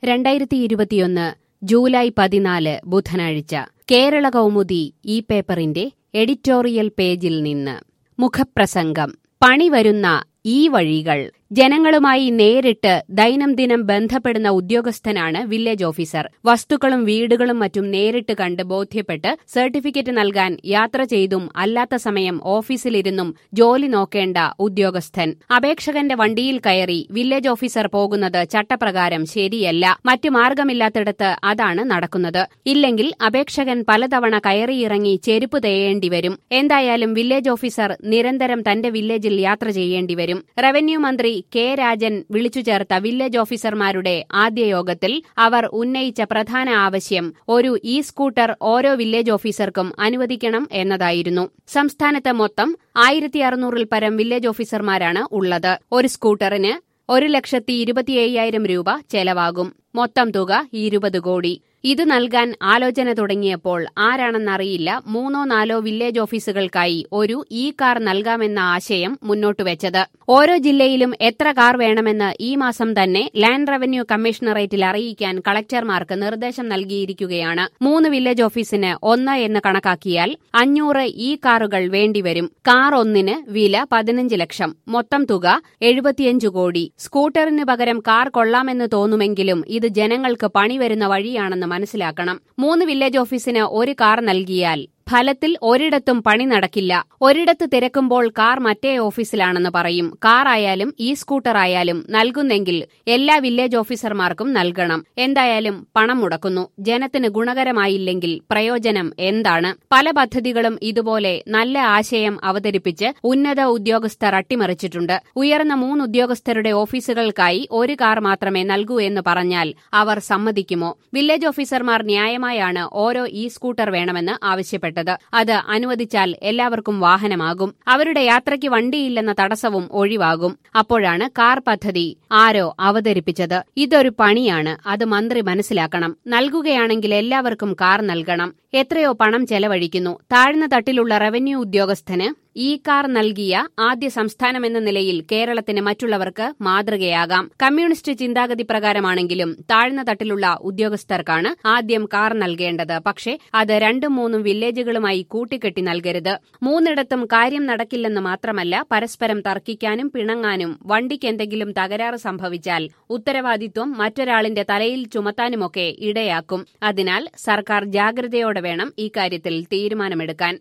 2021 July 14 ബുധനാഴ്ച കേരള കൗമുദി ഈ പേപ്പറിന്റെ എഡിറ്റോറിയൽ പേജിൽ നിന്ന് മുഖപ്രസംഗം. പണി വരുന്ന ഈ വഴികൾ. ജനങ്ങളുമായി നേരിട്ട് ദൈനംദിനം ബന്ധപ്പെടുന്ന ഉദ്യോഗസ്ഥനാണ് വില്ലേജ് ഓഫീസർ. വസ്തുക്കളും വീടുകളും മറ്റും നേരിട്ട് കണ്ട് ബോധ്യപ്പെട്ട് സർട്ടിഫിക്കറ്റ് നൽകാൻ യാത്ര ചെയ്തും അല്ലാത്ത സമയം ഓഫീസിലിരുന്നും ജോലി നോക്കേണ്ട ഉദ്യോഗസ്ഥൻ. അപേക്ഷകന്റെ വണ്ടിയിൽ കയറി വില്ലേജ് ഓഫീസർ പോകുന്നത് ചട്ടപ്രകാരം ശരിയല്ല. മറ്റു മാർഗമില്ലാത്തിടത്ത് അതാണ് നടക്കുന്നത്. ഇല്ലെങ്കിൽ അപേക്ഷകൻ പലതവണ കയറിയിറങ്ങി ചെരുപ്പ് തേയേണ്ടി വരും. എന്തായാലും വില്ലേജ് ഓഫീസർ നിരന്തരം തന്റെ വില്ലേജിൽ യാത്ര ചെയ്യേണ്ടി വരും. റവന്യൂ മന്ത്രി കെ രാജൻ വിളിച്ചു ചേർത്ത വില്ലേജ് ഓഫീസർമാരുടെ ആദ്യ യോഗത്തിൽ അവർ ഉന്നയിച്ച പ്രധാന ആവശ്യം ഒരു ഇ സ്കൂട്ടർ ഓരോ വില്ലേജ് ഓഫീസർക്കും അനുവദിക്കണം എന്നതായിരുന്നു. സംസ്ഥാനത്ത് മൊത്തം 1600-ൽ പരം വില്ലേജ് ഓഫീസർമാരാണ് ഉള്ളത്. ഒരു സ്കൂട്ടറിന് 1,25,000 രൂപ ചെലവാകും. മൊത്തം തുക 20 കോടി. ഇത് നൽകാൻ ആലോചന തുടങ്ങിയപ്പോൾ ആരാണെന്നറിയില്ല 3-4 വില്ലേജ് ഓഫീസുകൾക്കായി ഒരു ഇ കാർ നൽകാമെന്ന ആശയം മുന്നോട്ടുവെച്ചത്. ഓരോ ജില്ലയിലും എത്ര കാർ വേണമെന്ന് ഈ മാസം തന്നെ ലാൻഡ് റവന്യൂ കമ്മീഷണറേറ്റിൽ അറിയിക്കാൻ കളക്ടർമാർക്ക് നിർദ്ദേശം നൽകിയിരിക്കുകയാണ്. 3 വില്ലേജ് ഓഫീസിന് 1 എന്ന് കണക്കാക്കിയാൽ 500 ഇ കാറുകൾ വേണ്ടിവരും. കാർ ഒന്നിന് വില 15 ലക്ഷം. മൊത്തം തുക 75 കോടി. സ്കൂട്ടറിന് പകരം കാർ കൊള്ളാമെന്ന് തോന്നുമെങ്കിലും ഇത് ജനങ്ങൾക്ക് പണി വരുന്ന വഴിയാണെന്ന് മനസ്സിലാക്കണം. 3 വില്ലേജ് ഓഫീസിന് ഒരു കാർ നൽകിയാൽ ഫലത്തിൽ ഒരിടത്തും പണി നടക്കില്ല. ഒരിടത്ത് തിരക്കുമ്പോൾ കാർ മറ്റേ ഓഫീസിലാണെന്ന് പറയും. കാർ ആയാലും ഈ സ്കൂട്ടർ ആയാലും നൽകുന്നെങ്കിൽ എല്ലാ വില്ലേജ് ഓഫീസർമാർക്കും നൽകണം. എന്തായാലും പണം മുടക്കുന്നു. ജനത്തിന് ഗുണകരമായില്ലെങ്കിൽ പ്രയോജനം എന്താണ്? പല പദ്ധതികളും ഇതുപോലെ നല്ല ആശയം അവതരിപ്പിച്ച് ഉന്നത ഉദ്യോഗസ്ഥർ അട്ടിമറിച്ചിട്ടുണ്ട്. ഉയർന്ന 3 ഉദ്യോഗസ്ഥരുടെ ഓഫീസുകൾക്കായി ഒരു കാർ മാത്രമേ നൽകൂ എന്ന് പറഞ്ഞാൽ അവർ സമ്മതിക്കുമോ? വില്ലേജ് ഓഫീസർമാർ ന്യായമായാണ് ഓരോ ഇ സ്കൂട്ടർ വേണമെന്ന് ആവശ്യപ്പെട്ടത്. അത് അനുവദിച്ചാൽ എല്ലാവർക്കും വാഹനമാകും. അവരുടെ യാത്രയ്ക്ക് വണ്ടിയില്ലെന്ന തടസ്സവും ഒഴിവാകും. അപ്പോഴാണ് കാർ പദ്ധതി ആരോ അവതരിപ്പിച്ചത്. ഇതൊരു പണിയാണ്. അത് മന്ത്രി മനസ്സിലാക്കണം. നൽകുകയാണെങ്കിൽ എല്ലാവർക്കും കാർ നൽകണം. എത്രയോ പണം ചെലവഴിക്കുന്നു. താഴ്ന്ന തട്ടിലുള്ള റവന്യൂ ഉദ്യോഗസ്ഥന് ഈ കാർ നൽകിയ ആദ്യ സംസ്ഥാനമെന്ന നിലയിൽ കേരളത്തിന് മറ്റുള്ളവർക്ക് മാതൃകയാകാം. കമ്മ്യൂണിസ്റ്റ് ചിന്താഗതി പ്രകാരമാണെങ്കിലും താഴ്ന്ന തട്ടിലുള്ള ഉദ്യോഗസ്ഥർക്കാണ് ആദ്യം കാർ നൽകേണ്ടത്. പക്ഷേ അത് 2-3 വില്ലേജുകളുമായി കൂട്ടിക്കെട്ടി നൽകരുത്. 3ഇടത്തും കാര്യം നടക്കില്ലെന്ന് മാത്രമല്ല, പരസ്പരം തർക്കിക്കാനും പിണങ്ങാനും വണ്ടിക്ക് എന്തെങ്കിലും തകരാറ് സംഭവിച്ചാൽ ഉത്തരവാദിത്വം മറ്റൊരാളിന്റെ തലയിൽ ചുമത്താനുമൊക്കെ ഇടയാക്കും. അതിനാൽ സർക്കാർ ജാഗ്രതയോടെ വേണം ഇക്കാര്യത്തിൽ തീരുമാനമെടുക്കാൻ.